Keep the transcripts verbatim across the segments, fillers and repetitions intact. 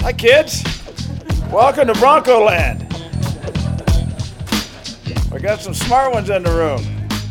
Hi, kids. Welcome to Bronco Land. We got some smart ones in the room.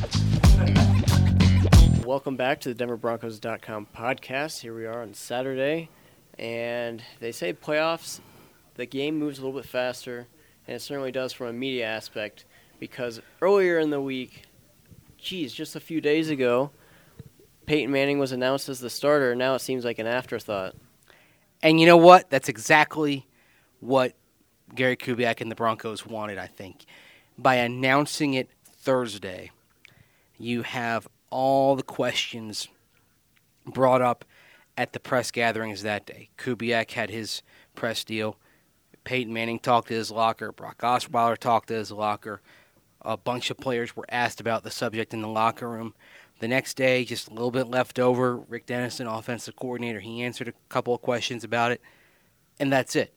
Welcome back to the Denver Broncos dot com podcast. Here we are on Saturday, and they say playoffs, the game moves a little bit faster, and it certainly does from a media aspect, because earlier in the week, geez, just a few days ago, Peyton Manning was announced as the starter, and now it seems like an afterthought. And you know what? That's exactly what Gary Kubiak and the Broncos wanted, I think. By announcing it Thursday, you have all the questions brought up at the press gatherings that day. Kubiak had his press deal. Peyton Manning talked to his locker. Brock Osweiler talked to his locker. A bunch of players were asked about the subject in the locker room. The next day, just a little bit left over. Rick Dennison, offensive coordinator, he answered a couple of questions about it, and that's it.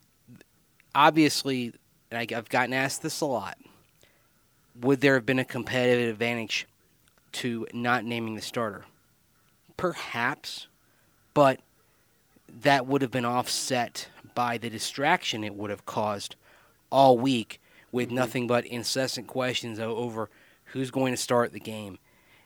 Obviously, and I've gotten asked this a lot, would there have been a competitive advantage to not naming the starter? Perhaps, but that would have been offset by the distraction it would have caused all week with mm-hmm. nothing but incessant questions over who's going to start the game.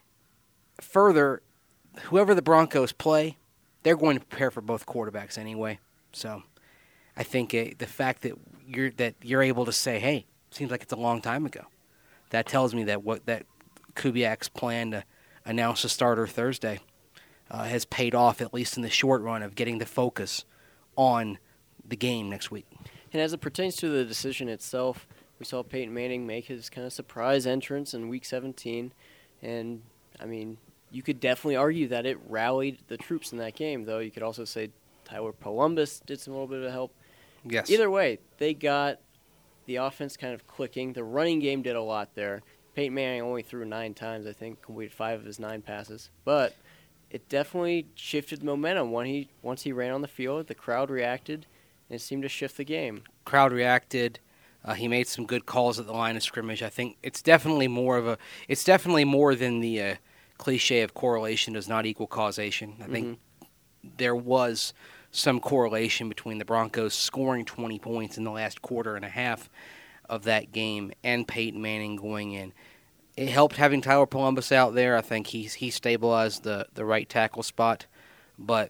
Further, whoever the Broncos play, they're going to prepare for both quarterbacks anyway. So I think uh, the fact that you're that you're able to say, hey, seems like it's a long time ago, that tells me that what that Kubiak's plan to announce a starter Thursday uh, has paid off, at least in the short run, of getting the focus on the game next week. And as it pertains to the decision itself, we saw Peyton Manning make his kind of surprise entrance in Week seventeen, and I mean, you could definitely argue that it rallied the troops in that game, though you could also say Tyler Columbus did some little bit of help. Yes. Either way, they got the offense kind of clicking. The running game did a lot there. Peyton Manning only threw nine times, I think, completed five of his nine passes. But it definitely shifted momentum. When he once he ran on the field, the crowd reacted, and it seemed to shift the game. Crowd reacted. Uh, he made some good calls at the line of scrimmage. I think it's definitely more of a. It's definitely more than the uh, cliche of correlation does not equal causation. I think mm-hmm. there was some correlation between the Broncos scoring twenty points in the last quarter and a half of that game and Peyton Manning going in. It helped having Tyler Columbus out there. I think he he stabilized the, the right tackle spot. But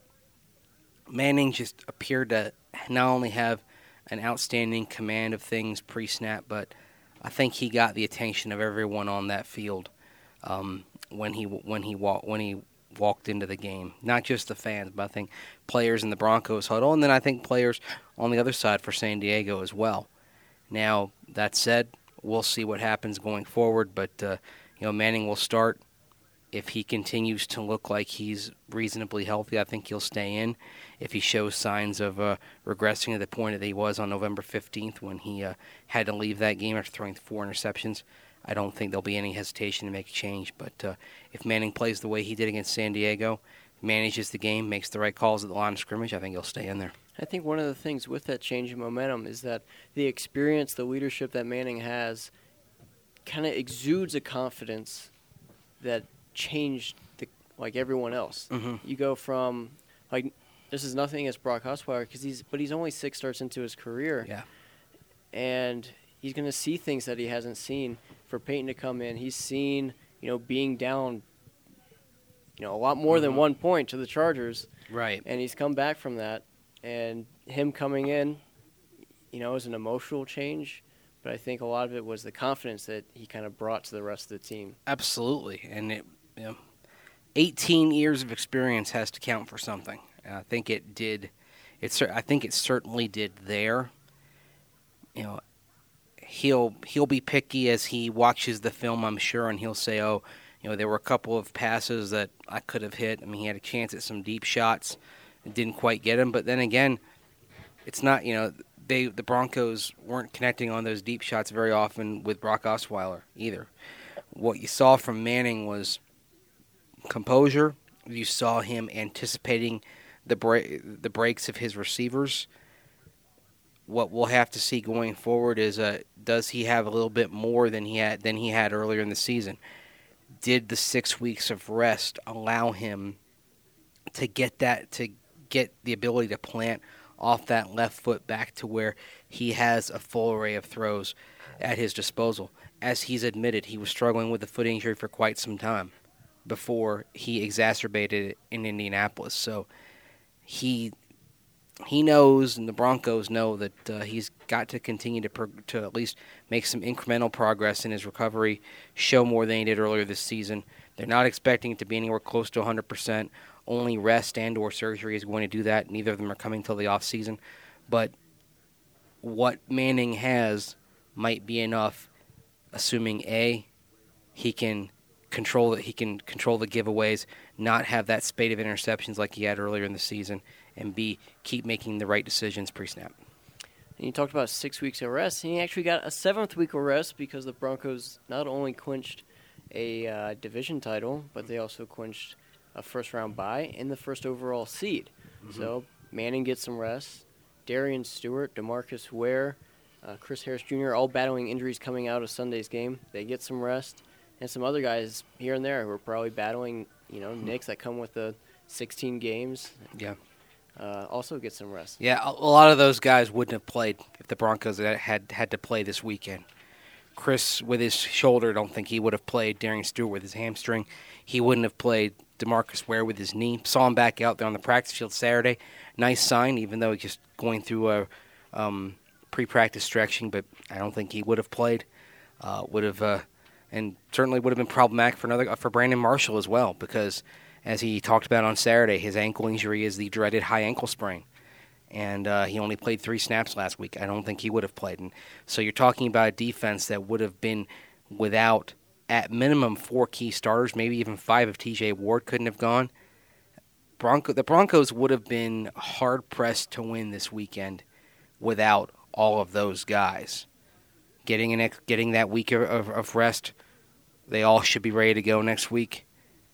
Manning just appeared to not only have an outstanding command of things pre-snap, but I think he got the attention of everyone on that field um, when he when he walked when he walked into the game. Not just the fans, but I think players in the Broncos huddle, and then I think players on the other side for San Diego as well. Now, that said, we'll see what happens going forward, but uh, you know, Manning will start. If he continues to look like he's reasonably healthy, I think he'll stay in. If he shows signs of uh, regressing to the point that he was on November fifteenth when he uh, had to leave that game after throwing four interceptions, I don't think there'll be any hesitation to make a change. But uh, if Manning plays the way he did against San Diego, manages the game, makes the right calls at the line of scrimmage, I think he'll stay in there. I think one of the things with that change in momentum is that the experience, the leadership that Manning has kind of exudes a confidence that changed the, like everyone else. Mm-hmm. You go from, like, this is nothing against Brock Osweiler, cause he's, but he's only six starts into his career. Yeah. And he's going to see things that he hasn't seen. For Peyton to come in, he's seen, you know, being down, you know, a lot more mm-hmm. than one point to the Chargers. Right. And he's come back from that. And him coming in, you know, is an emotional change. But I think a lot of it was the confidence that he kind of brought to the rest of the team. Absolutely. And it, you know, eighteen years of experience has to count for something. And I think it did. It's. I think it certainly did there. You know, he'll he'll be picky as he watches the film, I'm sure, and he'll say, "Oh, you know, there were a couple of passes that I could have hit. I mean, he had a chance at some deep shots, and didn't quite get him. But then again, it's not. You know, they the Broncos weren't connecting on those deep shots very often with Brock Osweiler either. What you saw from Manning was composure. You saw him anticipating the break, the breaks of his receivers. What we'll have to see going forward is, uh, does he have a little bit more than he had than he had earlier in the season? Did the six weeks of rest allow him to get that to get the ability to plant off that left foot back to where he has a full array of throws at his disposal. As he's admitted, he was struggling with a foot injury for quite some time before he exacerbated it in Indianapolis. So he he knows, and the Broncos know, that uh, he's got to continue to pro- to at least make some incremental progress in his recovery, show more than he did earlier this season. They're not expecting it to be anywhere close to one hundred percent. Only rest and or surgery is going to do that. Neither of them are coming till the offseason. But what Manning has might be enough, assuming A, he can control it, he can control the giveaways, not have that spate of interceptions like he had earlier in the season, and B, keep making the right decisions pre-snap. And you talked about six weeks of rest, and he actually got a seventh week of rest because the Broncos not only clinched a uh, division title, but they also clinched a first-round bye and the first overall seed. Mm-hmm. So Manning gets some rest. Darian Stewart, DeMarcus Ware, uh, Chris Harris Junior, all battling injuries coming out of Sunday's game. They get some rest. And some other guys here and there who are probably battling, you know, nicks that come with the sixteen games. Yeah. Uh, also get some rest. Yeah, a, a lot of those guys wouldn't have played if the Broncos had, had had to play this weekend. Chris, with his shoulder, I don't think he would have played. Darian Stewart with his hamstring, he wouldn't have played. DeMarcus Ware with his knee. Saw him back out there on the practice field Saturday. Nice sign, even though he's just going through a um, pre-practice stretching, but I don't think he would have played. Uh, would have, uh, and certainly would have been problematic for another for Brandon Marshall as well, because as he talked about on Saturday, his ankle injury is the dreaded high ankle sprain, and uh, he only played three snaps last week. I don't think he would have played, and so you're talking about a defense that would have been without, at minimum, four key starters, maybe even five if T J Ward couldn't have gone. Bronco, the Broncos would have been hard-pressed to win this weekend without all of those guys. Getting an ex- getting that week of, of, of rest, they all should be ready to go next week.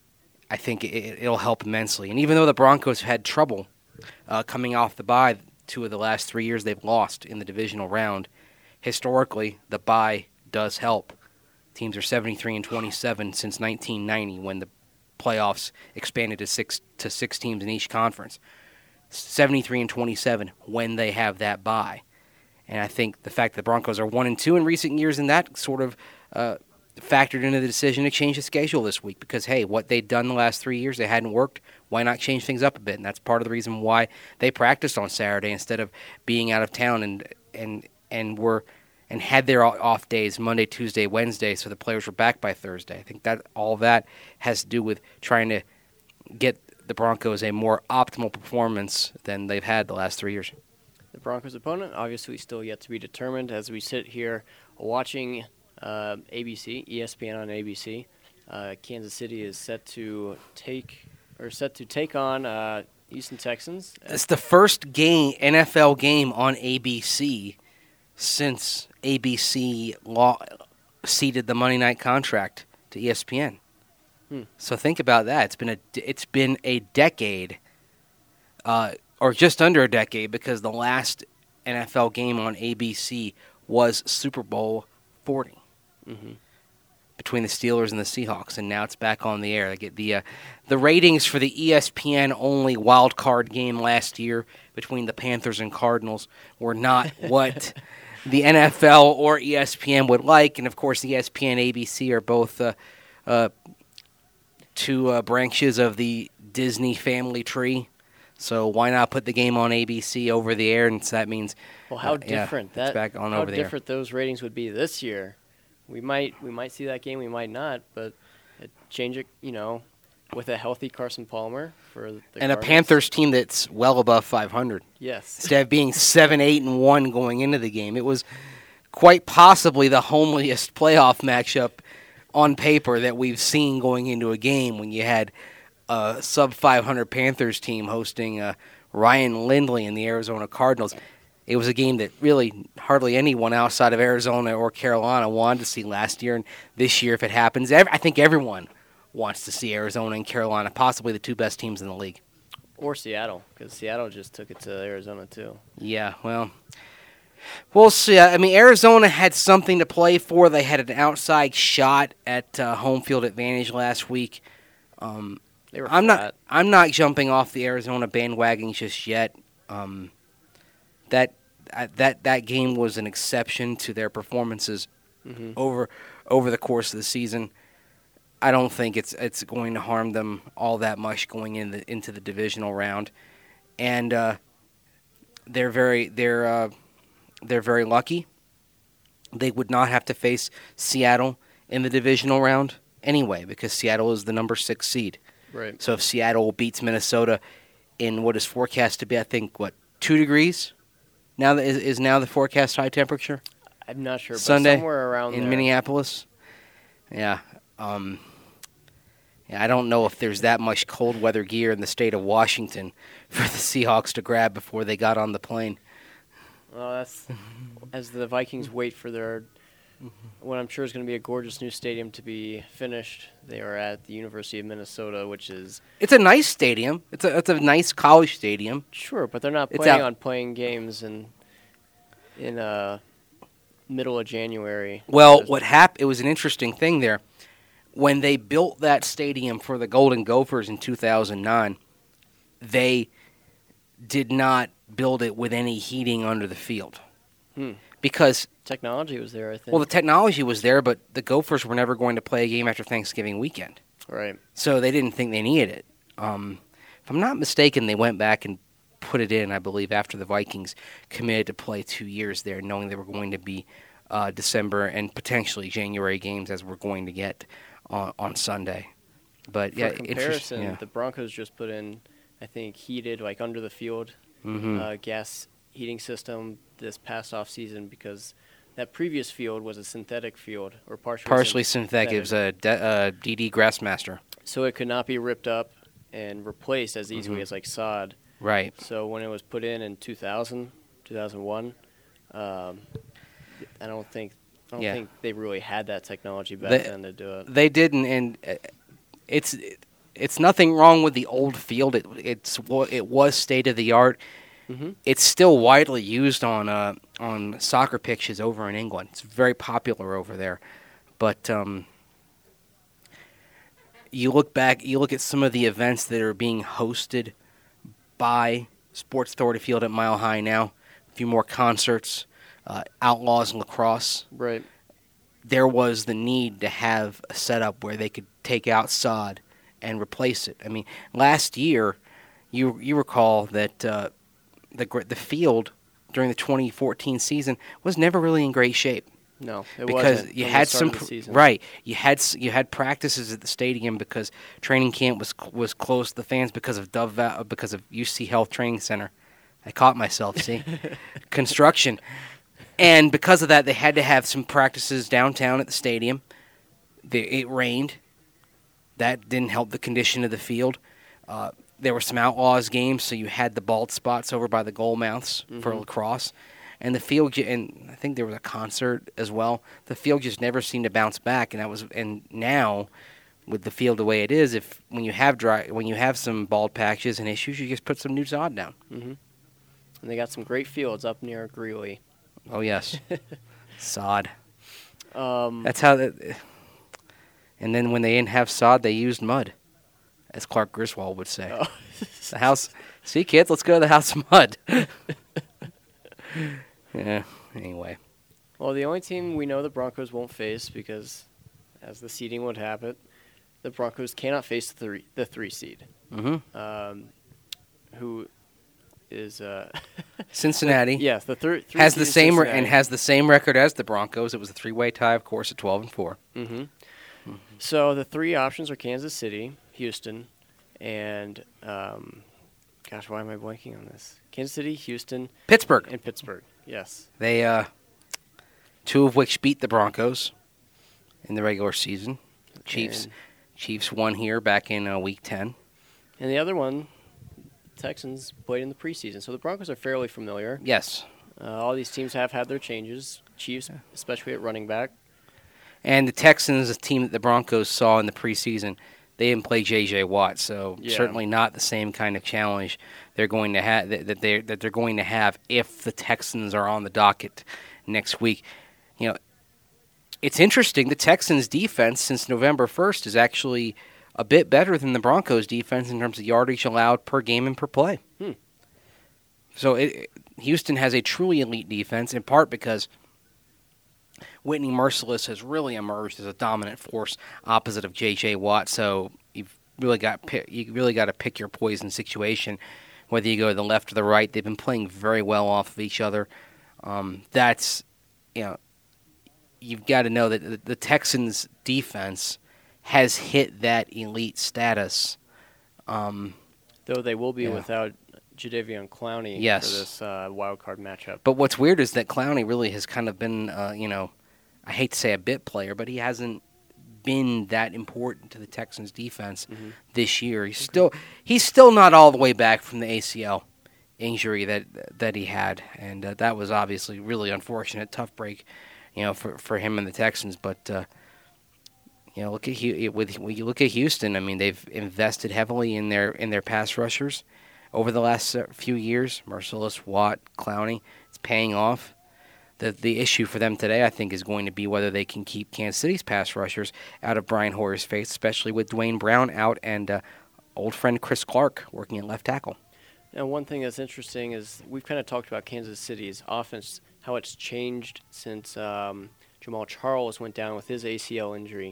I think it, it'll help immensely. And even though the Broncos had trouble uh, coming off the bye, two of the last three years they've lost in the divisional round, historically, the bye does help. Teams are seventy-three and twenty-seven since nineteen ninety, when the playoffs expanded to six to six teams in each conference. seventy-three and twenty-seven when they have that bye, and I think the fact that the Broncos are one and two in recent years, and that sort of uh, factored into the decision to change the schedule this week. Because hey, what they'd done the last three years, they hadn't worked. Why not change things up a bit? And that's part of the reason why they practiced on Saturday instead of being out of town and and and were. and had their off days Monday, Tuesday, Wednesday, so the players were back by Thursday. I think that all of that has to do with trying to get the Broncos a more optimal performance than they've had the last three years. The Broncos' opponent, obviously still yet to be determined as we sit here watching uh, A B C, E S P N on A B C. Uh, Kansas City is set to take or set to take on uh, Houston Texans. It's the first game N F L game on A B C since A B C law ceded the Monday night contract to E S P N. Hmm. So think about that. It's been a it's been a decade, uh, or just under a decade, because the last N F L game on A B C was Super Bowl forty mm-hmm. between the Steelers and the Seahawks, and now it's back on the air. They get the uh, the ratings for the E S P N only wild card game last year between the Panthers and Cardinals were not what the N F L or E S P N would like, and of course E S P N and A B C are both uh, uh, two uh, branches of the Disney family tree. So why not put the game on A B C over the air? And so that means well, how uh, different yeah, that back on how over the different air. those ratings would be this year. We might we might see that game, we might not, but it change it, you know, with a healthy Carson Palmer for the and Cardinals. a Panthers team that's well above five hundred. Yes, instead of being seven, eight, and one going into the game, it was quite possibly the homeliest playoff matchup on paper that we've seen going into a game when you had a sub five hundred Panthers team hosting uh, Ryan Lindley and the Arizona Cardinals. It was a game that really hardly anyone outside of Arizona or Carolina wanted to see last year. And this year, if it happens, I think everyone wants to see Arizona and Carolina, possibly the two best teams in the league. Or Seattle, because Seattle just took it to Arizona too. Yeah, well, we'll see. I mean, Arizona had something to play for. They had an outside shot at uh, home field advantage last week. Um, they were I'm flat. not. I'm not jumping off the Arizona bandwagon just yet. Um, that uh, that that game was an exception to their performances Mm-hmm. over over the course of the season. I don't think it's it's going to harm them all that much going in the, into the divisional round, and uh, they're very they're uh, they're very lucky. They would not have to face Seattle in the divisional round anyway, because Seattle is the number six seed. Right. So if Seattle beats Minnesota in what is forecast to be, I think, what, two degrees? Now that is, is now the forecast high temperature? I'm not sure, but Sunday somewhere around in there. Minneapolis. Yeah. Um, yeah, I don't know if there's that much cold weather gear in the state of Washington for the Seahawks to grab before they got on the plane. Well, that's as the Vikings wait for their what I'm sure is going to be a gorgeous new stadium to be finished. They are at the University of Minnesota, which is It's a nice stadium. It's a it's a nice college stadium. sure, but they're not It's planning out- on playing games in in uh middle of January. Well, There's- what happened? It was an interesting thing there. When they built that stadium for the Golden Gophers in two thousand nine, they did not build it with any heating under the field. Hmm. Because, technology was there, I think. well, the technology was there, but the Gophers were never going to play a game after Thanksgiving weekend. right. So they didn't think they needed it. Um, if I'm not mistaken, they went back and put it in, I believe, after the Vikings committed to play two years there, knowing they were going to be uh, December and potentially January games as we're going to get on, on Sunday. But, For yeah, comparison, interesting. Yeah. the Broncos just put in, I think, heated, like under the field, Mhm. uh, gas heating system this past off season because that previous field was a synthetic field or partially, Partially syn- synthetic. It was a D- uh, D D Grassmaster. so it could not be ripped up and replaced as easily Mhm. as like sod. Right. So when it was put in in two thousand, two thousand one, um, I don't think I don't Yeah. think they really had that technology back They- then to do it. They didn't, and uh, it's it's nothing wrong with the old field. It it's wa- it was state of the art. Mhm. It's still widely used on uh, on soccer pitches over in England. It's very popular over there. But um, you look back, you look at some of the events that are being hosted by Sports Authority Field at Mile High now. A few more concerts, uh, Outlaws lacrosse. Right. There was the need to have a setup where they could take out sod and replace it. I mean, last year, you you recall that uh, the gr- the field during the twenty fourteen season was never really in great shape No, it because wasn't you from the had start some of the pr- season. right. You had s- you had practices at the stadium because training camp was cl- was closed to the fans because of Dove Va- because of U C Health Training Center. I caught myself. See, construction. And because of that, they had to have some practices downtown at the stadium. The, it rained. That didn't help the condition of the field. Uh, there were some Outlaws games, so you had the bald spots over by the goal mouths for Mhm. lacrosse. And the field, ju- and I think there was a concert as well. The field just never seemed to bounce back, and that was. And now, with the field the way it is, if when you have dry, when you have some bald patches and issues, you just put some new sod down. hmm And they got some great fields up near Greeley. Oh yes, sod. Um, That's how. The, and then when they didn't have sod, they used mud, as Clark Griswold would say. oh. The house. See, kids, let's go to the house of mud. Yeah. Anyway. Well, the only team we know the Broncos won't face because, as the seeding would have it, the Broncos cannot face the three, the three seed, Mm-hmm. um, who is uh, Cincinnati yes the thir- three has seed the is same re- Cincinnati. and has the same record as the Broncos. It was a three-way tie, of course, at twelve and four. Mm-hmm. So the three options are Kansas City, Houston, and um, gosh, why am I blanking on this? Kansas City, Houston, Pittsburgh. and Pittsburgh. Yes. They uh, two of which beat the Broncos in the regular season. Chiefs. And, Chiefs won here back in uh, week ten. and the other one, Texans played in the preseason. So the Broncos are fairly familiar. Yes. Uh, all these teams have had their changes. Chiefs, especially at running back. And the Texans, a team that the Broncos saw in the preseason, they didn't play J J. Watt, so Yeah. certainly not the same kind of challenge they're going to have that that they that they're going to have if the Texans are on the docket next week. You know, it's interesting. The Texans' defense since November first is actually a bit better than the Broncos' defense in terms of yardage allowed per game and per play. Hmm. So it, Houston has a truly elite defense, in part because Whitney Mercilus has really emerged as a dominant force opposite of J J. Watt. So you've really got you really got to pick your poison situation, whether you go to the left or the right. They've been playing very well off of each other. Um, that's you know you've got to know that the, the Texans' defense has hit that elite status. Um, Though they will be yeah. without Jadeveon Clowney yes. for this uh, wild card matchup. But what's weird is that Clowney really has kind of been, uh, you know, I hate to say a bit player, but he hasn't been that important to the Texans' defense mm-hmm. this year. He's okay. still he's still not all the way back from the A C L injury that that he had, and uh, that was obviously really unfortunate, tough break, you know, for for him and the Texans. But uh, you know, look at with when you look at Houston. I mean, they've invested heavily in their in their pass rushers over the last few years. Mercilus, Watt, Clowney, it's paying off. The the issue for them today, I think, is going to be whether they can keep Kansas City's pass rushers out of Brian Hoyer's face, especially with Dwayne Brown out and uh, old friend Chris Clark working at left tackle. Now, one thing that's interesting is we've kind of talked about Kansas City's offense, how it's changed since um, Jamal Charles went down with his A C L injury.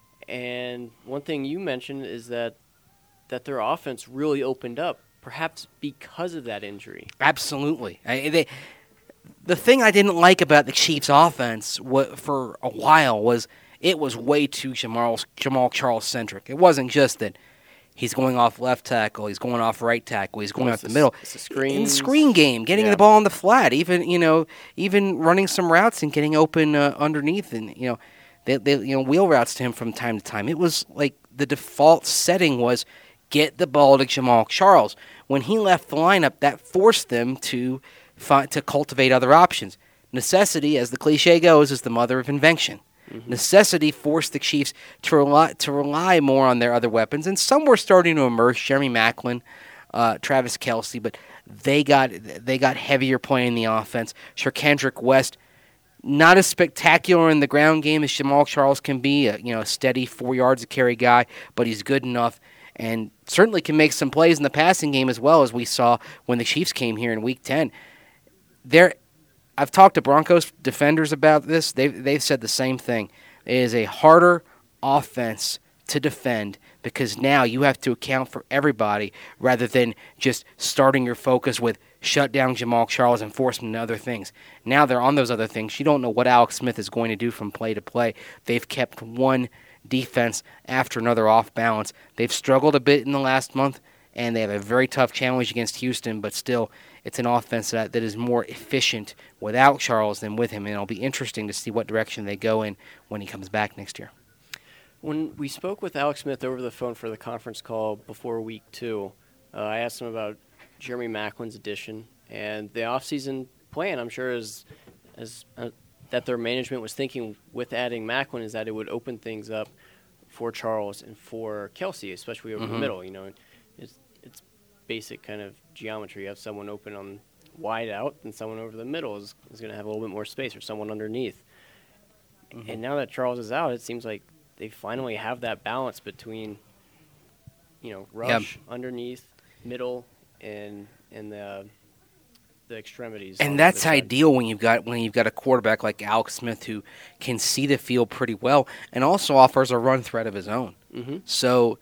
And one thing you mentioned is that that their offense really opened up, perhaps because of that injury. Absolutely. I, they, the thing I didn't like about the Chiefs' offense wa- for a while was it was way too Jamal, Jamal Charles-centric. It wasn't just that he's going off left tackle, he's going off right tackle, he's going well, off the middle. It's a screen. In the screen game, getting yeah. the ball on the flat, even you know, even running some routes and getting open uh, underneath, and you know, they, they you know wheel routes to him from time to time. It was like the default setting was get the ball to Jamal Charles. When he left the lineup, that forced them to find, to cultivate other options. Necessity, as the cliche goes, is the mother of invention. Mm-hmm. Necessity forced the Chiefs to rely to rely more on their other weapons, and some were starting to emerge. Jeremy Maclin, uh, Travis Kelce, but they got they got heavier playing the offense. Kendrick West, not as spectacular in the ground game as Jamal Charles can be. A, you know, a steady four yards a carry guy, but he's good enough. And certainly can make some plays in the passing game as well, as we saw when the Chiefs came here in Week ten. There, I've talked to Broncos defenders about this. They've, they've said the same thing. It is a harder offense to defend because now you have to account for everybody rather than just starting your focus with shut down Jamal Charles and force him to other things. Now they're on those other things. You don't know what Alex Smith is going to do from play to play. They've kept one defense after another off balance. They've struggled a bit in the last month, and they have a very tough challenge against Houston, but still it's an offense that, that is more efficient without Charles than with him, and it'll be interesting to see what direction they go in when he comes back next year. When we spoke with Alex Smith over the phone for the conference call before week two, uh, I asked him about Jeremy Maclin's addition, and the offseason plan, I'm sure, is, is uh, that their management was thinking with adding Maclin is that it would open things up for Charles and for Kelce, especially over mm-hmm. the middle. You know, it's it's basic kind of geometry. You have someone open on wide out, and someone over the middle is, is going to have a little bit more space, or someone underneath. Mm-hmm. And now that Charles is out, it seems like they finally have that balance between, you know, rush, yep. underneath, middle, and and the the extremities. And that's ideal when you've got when you've got a quarterback like Alex Smith who can see the field pretty well and also offers a run threat of his own. Mm-hmm. So,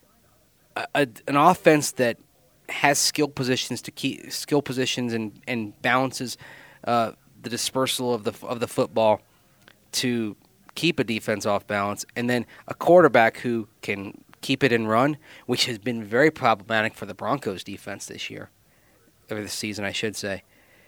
a, a, an offense that has skill positions to keep skill positions and and balances uh, the dispersal of the of the football to keep a defense off balance, and then a quarterback who can keep it and run, which has been very problematic for the Broncos defense this year. Over the season, I should say,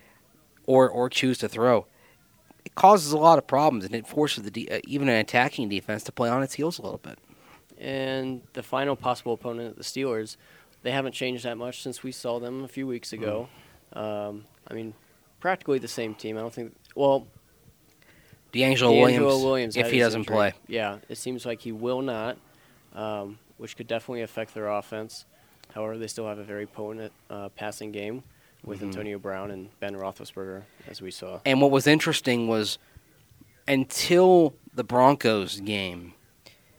or or choose to throw. It causes a lot of problems, and it forces the de- uh, even an attacking defense to play on its heels a little bit. And the final possible opponent, the Steelers, they haven't changed that much since we saw them a few weeks ago. Mm. Um, I mean, practically the same team. I don't think. Well, D'Angelo, D'Angelo Williams, Williams, if he doesn't injury. play, yeah, it seems like he will not, um, which could definitely affect their offense. However, they still have a very potent uh, passing game with mm-hmm. Antonio Brown and Ben Roethlisberger, as we saw. And what was interesting was until the Broncos game,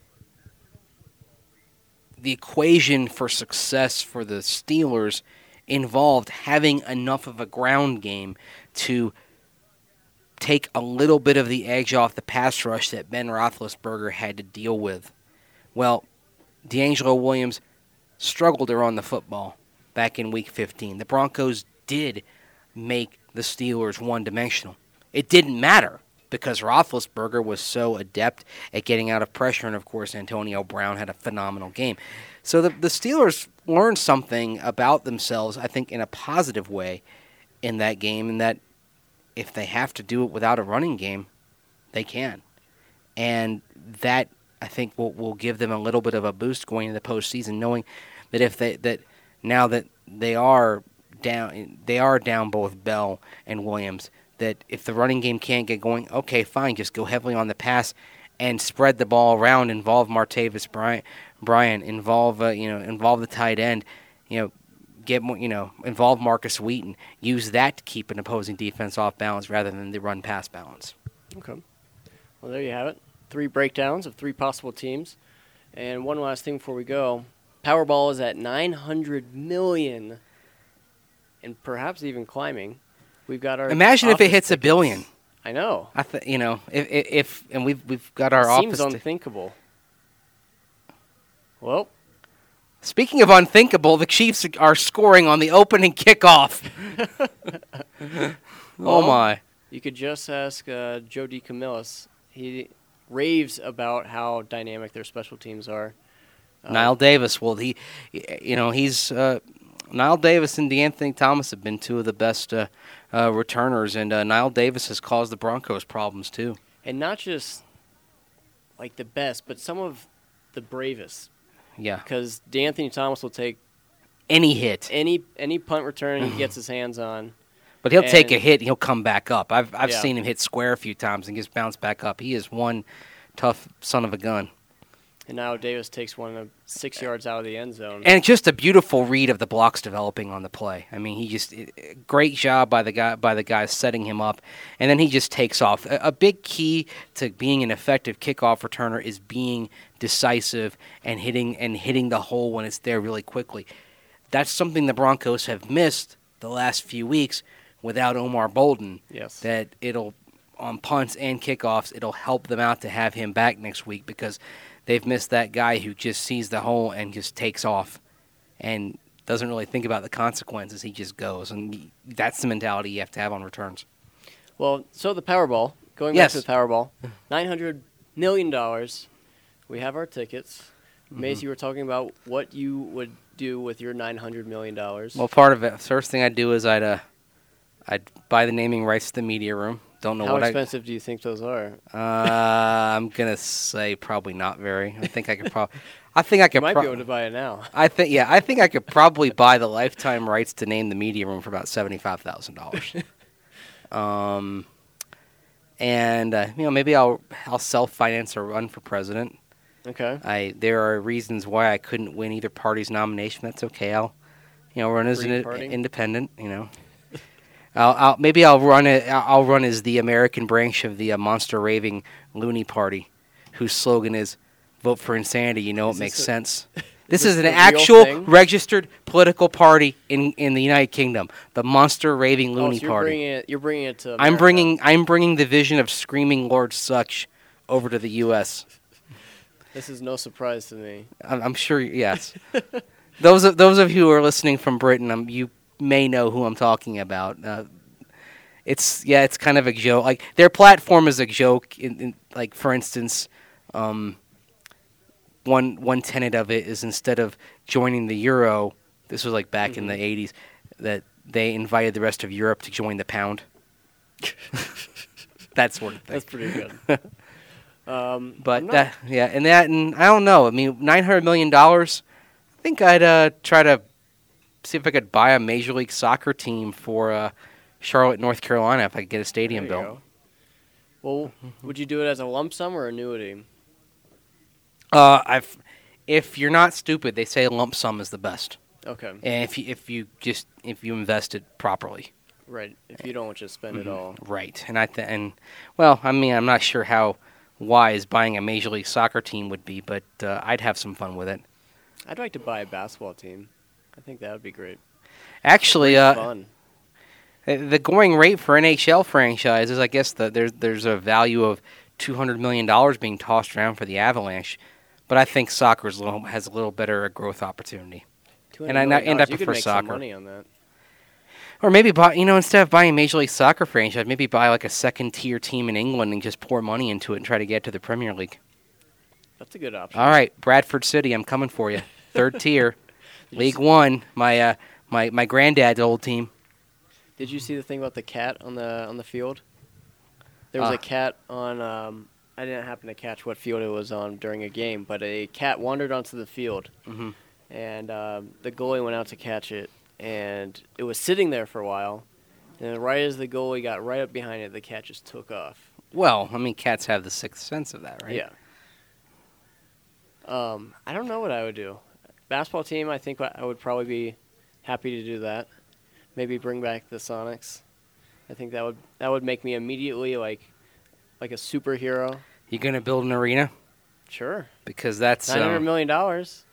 the equation for success for the Steelers involved having enough of a ground game to take a little bit of the edge off the pass rush that Ben Roethlisberger had to deal with. Well, DeAngelo Williams struggled to run the football back in Week fifteen. The Broncos did make the Steelers one-dimensional. It didn't matter because Roethlisberger was so adept at getting out of pressure, and, of course, Antonio Brown had a phenomenal game. So the, the Steelers learned something about themselves, I think, in a positive way in that game, and that if they have to do it without a running game, they can. And that, I think, will, will give them a little bit of a boost going into the postseason, knowing that if they that now that they are down, they are down both Bell and Williams, that if the running game can't get going, okay, fine, just go heavily on the pass and spread the ball around, involve Martavis Bryant, Bryant involve uh, you know, involve the tight end, you know, get more, you know, involve Marcus Wheaton, use that to keep an opposing defense off balance rather than the run pass balance. Okay. Well, there you have it. Three breakdowns of three possible teams. And one last thing before we go. Powerball is at nine hundred million dollars and perhaps even climbing. We've got our Imagine if it hits tickets. a billion. I know. I th- you know, if, if, if and we've we've got our it office. Seems unthinkable. T- well, speaking of unthinkable, the Chiefs are scoring on the opening kickoff. well, oh my! You could just ask uh, Joe DeCamillis. He raves about how dynamic their special teams are. Um, Nile Davis, well, he, you know, he's uh, Nile Davis and DeAnthony Thomas have been two of the best uh, uh, returners, and uh, Nile Davis has caused the Broncos problems too. And not just like the best, but some of the bravest. Yeah, because DeAnthony Thomas will take any hit, any any punt return he gets his hands on. But he'll and take a hit and he'll come back up. I've I've yeah. seen him hit square a few times and just bounce back up. He is one tough son of a gun. And now Davis takes one of six yards out of the end zone. And just a beautiful read of the blocks developing on the play. I mean, he just great job by the guy by the guys setting him up, and then he just takes off. A, a big key to being an effective kickoff returner is being decisive and hitting and hitting the hole when it's there really quickly. That's something the Broncos have missed the last few weeks without Omar Bolden. Yes. That it'll on punts and kickoffs, it'll help them out to have him back next week because they've missed that guy who just sees the hole and just takes off and doesn't really think about the consequences. He just goes, and that's the mentality you have to have on returns. Well, so the Powerball, going yes. back to the Powerball, nine hundred million dollars. We have our tickets. Mm-hmm. Mace, you were talking about what you would do with your nine hundred million dollars. Well, part of it, first thing I'd do is I'd uh, I'd buy the naming rights to the media room. Don't know How what expensive do you think those are? I, uh, I'm gonna say probably not very. I think I could probably. I think I could. You might pro- be able to buy it now. I think yeah. I think I could probably buy the lifetime rights to name the media room for about seventy-five thousand dollars. um, and uh, you know maybe I'll I'll self-finance a run for president. Okay. I there are reasons why I couldn't win either party's nomination. That's okay. I'll you know run as an Green Party? independent. You know. I'll, I'll, maybe I'll run it. I'll run as the American branch of the uh, monster raving loony party, whose slogan is "Vote for insanity." You know, Is it makes this a- sense. This this is an the real actual thing? registered political party in, in the United Kingdom, the monster raving loony oh, so you're party. Bringing it, you're bringing it to I'm America. bringing I'm bringing the vision of screaming Lord Such over to the U S This is no surprise to me. I'm, I'm sure. Yes, those of those of you who are listening from Britain, um, you may know who I'm talking about. Uh, It's yeah, it's kind of a joke. Like their platform is a joke. In, in like for instance, um, one one tenet of it is instead of joining the euro, this was like back mm-hmm. in the eighties, that they invited the rest of Europe to join the pound. That sort of thing. That's pretty good. um, but that yeah, and that and I don't know. I mean, nine hundred million dollars. I think I'd uh, try to see if I could buy a Major League Soccer team for. Uh, Charlotte, North Carolina, if I could get a stadium there you built. Go. Well, would you do it as a lump sum or annuity? Uh, I've, if you're not stupid, they say lump sum is the best. Okay. And if you, if you just if you invest it properly. Right. If you don't just spend mm-hmm. it all. Right. And I th- and well, I mean, I'm not sure how wise buying a Major League Soccer team would be, but uh, I'd have some fun with it. I'd like to buy a basketball team. I think that would be great. Actually, uh, Fun. the going rate for N H L franchises, I guess that there's there's a value of two hundred million dollars being tossed around for the Avalanche, but I think soccer has a little better growth opportunity. And I and I you prefer could make soccer. Some money on that. Or maybe buy, you know, instead of buying a Major League Soccer franchise, maybe buy like a second-tier team in England and just pour money into it and try to get to the Premier League. That's a good option. All right, Bradford City, I'm coming for you. Third tier, League One, my uh, my my granddad's old team. Did you see the thing about the cat on the on the field? There was Uh. a cat on. Um, I didn't happen to catch what field it was on during a game, but a cat wandered onto the field, Mm-hmm. and um, the goalie went out to catch it, and it was sitting there for a while, and then right as the goalie got right up behind it, the cat just took off. Well, I mean, cats have the sixth sense of that, right? Yeah. Um, I don't know what I would do. Basketball team, I think I would probably be happy to do that. Maybe bring back the Sonics. I think that would that would make me immediately like like a superhero. You gonna build an arena? Sure. Because that's Nine hundred um, million dollars.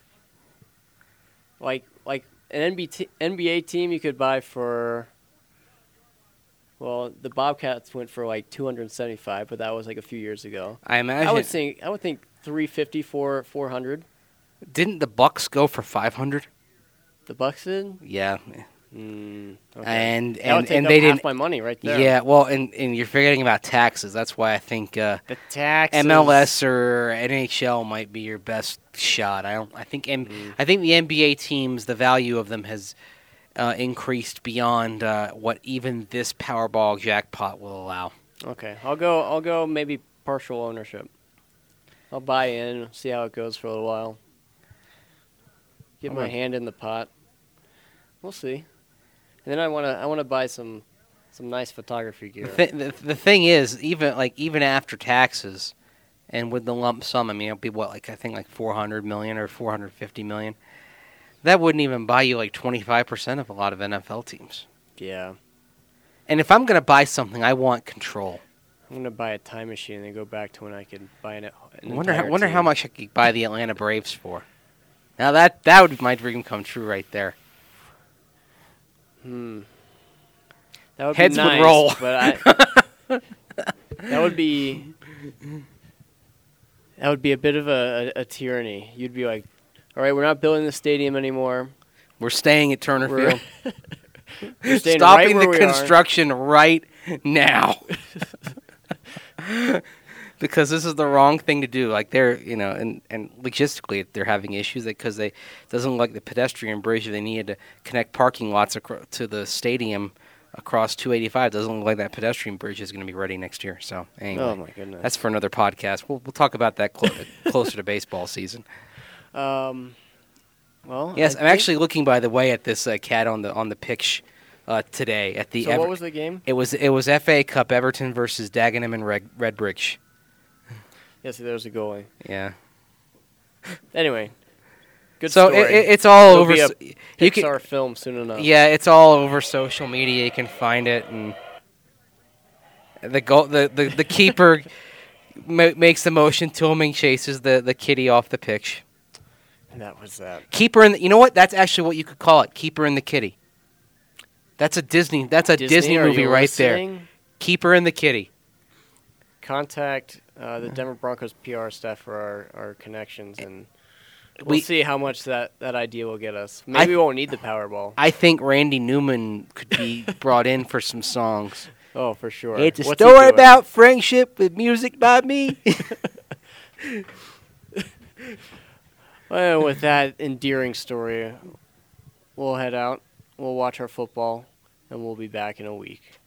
Like like an N B A, N B A team you could buy for. Well, the Bobcats went for like two hundred seventy-five, but that was like a few years ago. I imagine. I would think I would think three fifty for four hundred. Didn't the Bucks go for five hundred? The Bucks did. Yeah. Mm, okay. And that would and take and up they half didn't. my money right there. Yeah. Well, and and you're forgetting about taxes. That's why I think uh, The taxes. M L S or N H L might be your best shot. I don't. I think. M- Mm. I think the N B A teams, the value of them has uh, increased beyond uh, what even this Powerball jackpot will allow. Okay, I'll go. I'll go. Maybe partial ownership. I'll buy in, see how it goes for a little while. Get my Okay. hand in the pot. We'll see. And then I wanna. I wanna buy some, some nice photography gear. The, th- the, the thing is, even like even after taxes, and with the lump sum, I mean, it'll be what like I think like four hundred million or four hundred fifty million. That wouldn't even buy you like twenty-five percent of a lot of N F L teams. Yeah. And if I'm gonna buy something, I want control. I'm gonna buy a time machine and then go back to when I could buy an. an I wonder how, entire wonder how team. much I could buy the Atlanta Braves for. Now that that would be my dream come true right there. Hmm. That would Heads be would nice, roll. but I. That would be. That would be a bit of a, a, a tyranny. You'd be like, "All right, we're not building the stadium anymore. We're staying at Turner We're, Field. we're staying Stopping right the where we are." construction right now. Because this is the wrong thing to do. Like they're, you know, and, and logistically they're having issues because they it doesn't look like the pedestrian bridge they needed to connect parking lots acro- to the stadium across two eighty-five. Doesn't look like that pedestrian bridge is going to be ready next year. So anyway, Oh my goodness. that's for another podcast. We'll we'll talk about that clo- closer to baseball season. Um. Well. Yes, I I'm think- actually looking, by the way, at this uh, cat on the on the pitch uh, today at the. So Ever- what was the game? It was it was F A Cup Everton versus Dagenham and Red, Redbridge. Yes, there was a goalie. Yeah. Anyway. Good so story. it, it, it's all It'll over. be a so- you can, Pixar film soon enough. yeah, it's all over social media. You can find it, and the goal, the the, the keeper ma- makes the motion. Tillman chases the, the kitty off the pitch. And that was that. Keeper in the, you know what? That's actually what you could call it. Keeper in the kitty. That's a Disney. That's a Disney, Disney, are movie you right there. listening? Keeper in the kitty. Contact uh, the Denver Broncos P R staff for our, our connections, and we'll We- see how much that, that idea will get us. Maybe we won't need the Powerball. I think Randy Newman could be brought in for some songs. Oh, for sure. It's a What's he story doing? about friendship with music by me. Well, with that endearing story, we'll head out. We'll watch our football, and we'll be back in a week.